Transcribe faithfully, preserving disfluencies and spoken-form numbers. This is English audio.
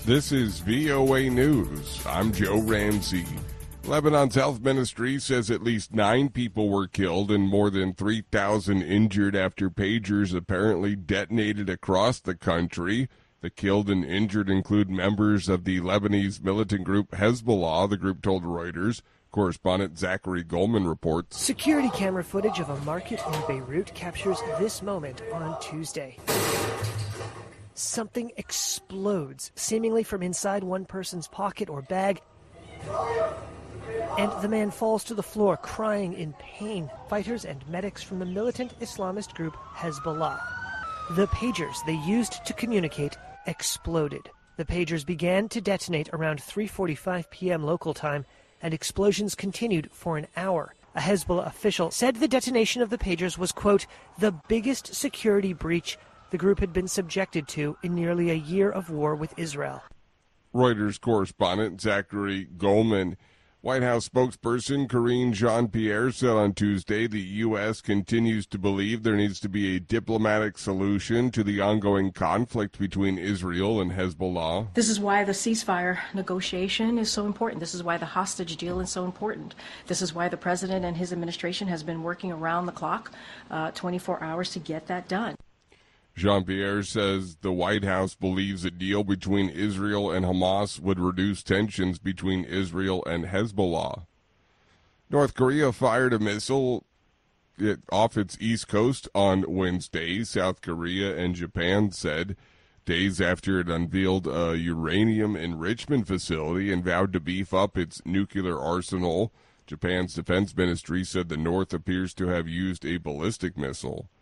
This is V O A News. I'm Joe Ramsey. Lebanon's health ministry says at least nine people were killed and more than three thousand injured after pagers apparently detonated across the country. The killed and injured include members of the Lebanese militant group Hezbollah, the group told Reuters. Correspondent Zachary Goldman reports. Security camera footage of a market in Beirut captures this moment on Tuesday. Something explodes, seemingly from inside one person's pocket or bag, and the man falls to the floor, crying in pain. Fighters and medics from the militant Islamist group Hezbollah. The pagers they used to communicate exploded. The pagers began to detonate around three forty-five p.m. local time, and explosions continued for an hour. A Hezbollah official said the detonation of the pagers was, quote, the biggest security breach the group had been subjected to in nearly a year of war with Israel. Reuters correspondent Zachary Goldman. White House spokesperson Karine Jean-Pierre said on Tuesday the U S continues to believe there needs to be a diplomatic solution to the ongoing conflict between Israel and Hezbollah. This is why the ceasefire negotiation is so important. This is why the hostage deal is so important. This is why the president and his administration has been working around the clock, uh, twenty-four hours to get that done. Jean-Pierre says the White House believes a deal between Israel and Hamas would reduce tensions between Israel and Hezbollah. North Korea fired a missile off its east coast on Wednesday, South Korea and Japan said, days after it unveiled a uranium enrichment facility and vowed to beef up its nuclear arsenal. Japan's defense ministry said the North appears to have used a ballistic missile.